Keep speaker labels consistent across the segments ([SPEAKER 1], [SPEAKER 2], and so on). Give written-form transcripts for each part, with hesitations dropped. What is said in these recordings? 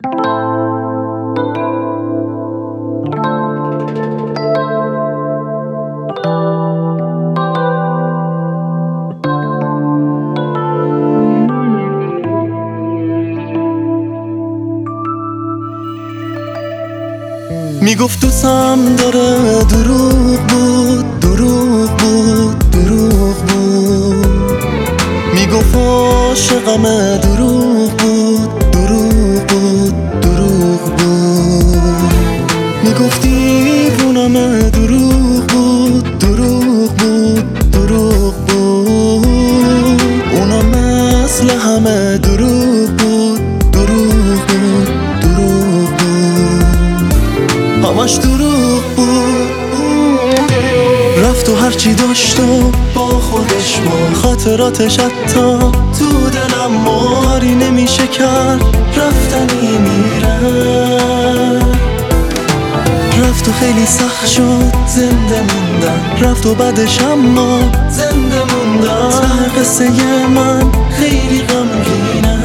[SPEAKER 1] میگفت دوستم داره، دروغ بود، دروغ بود، دروغ بود. میگفت عاشقمه، دروغ بود، دروغ بود، دروغ بود. میگفت دیوونمه، دروغ بود، دروغ بود، دروغ بود. اونم مثل همه دروغ بود، دروغ بود، دروغ بود. همش دروغ بود. رفت و هرچی داشت و با خودش بود، خاطراتش حتی تو دلم ماری نمیشه کرد، رفتنی میره. رفت و خیلی سخت شد زنده موندن، رفت و بعدش اما زنده موندن. ته قصه من خیلی غمگینه.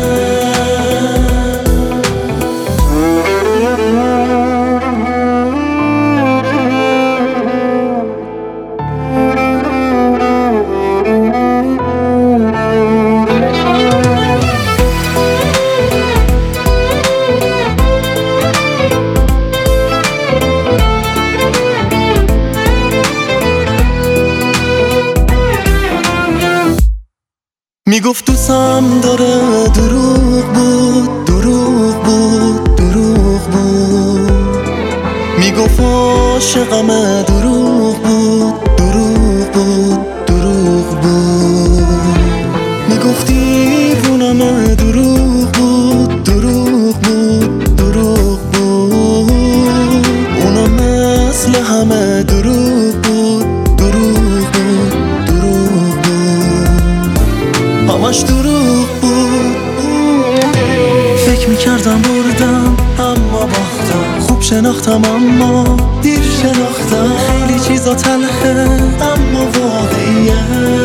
[SPEAKER 1] میگفت دوستم داره، دروغ بود، دروغ بود، دروغ بود. میگفت عاشقمه، دروغ بود، دروغ بود، دروغ بود. میگفت دیوونمه، دروغ بود، دروغ بود، دروغ بود. اونم مثل همه دروغ بود، دروغ بود، دروغ بود. همش دروغ بود. فکر میکردم بردم اما باختم، خوب شناختم اما دیر شناختم. خیلی چیزا تلخه اما واقعیه.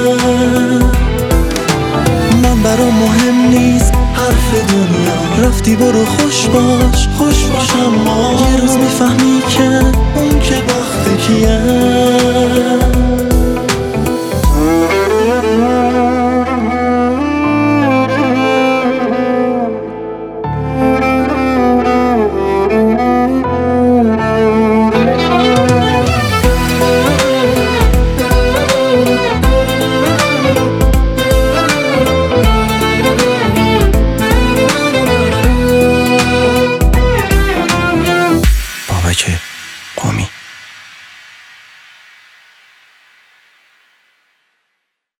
[SPEAKER 1] من برام مهم نیست حرف دنیا، رفتی برو خوش باش، خوش باش. اما یه روز میفهمی که اون که باخته کیه.